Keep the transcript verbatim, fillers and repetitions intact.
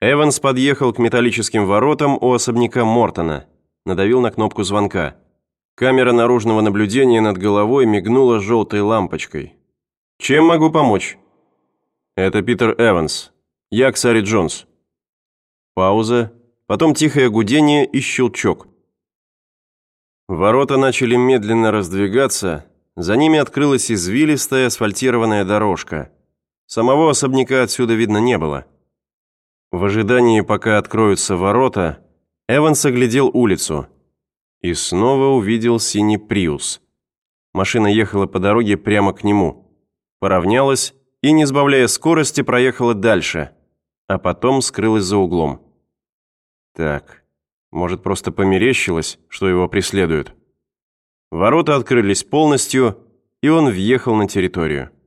Эванс подъехал к металлическим воротам у особняка Мортона, надавил на кнопку звонка. Камера наружного наблюдения над головой мигнула желтой лампочкой. «Чем могу помочь?» «Это Питер Эванс. Я Ксари Джонс». Пауза, потом тихое гудение и щелчок. Ворота начали медленно раздвигаться, за ними открылась извилистая асфальтированная дорожка. Самого особняка отсюда видно не было. В ожидании, пока откроются ворота, Эванс оглядел улицу и снова увидел синий Приус. Машина ехала по дороге прямо к нему, поравнялась и, не сбавляя скорости, проехала дальше, а потом скрылась за углом. Так, может, просто померещилось, что его преследуют? Ворота открылись полностью, и он въехал на территорию.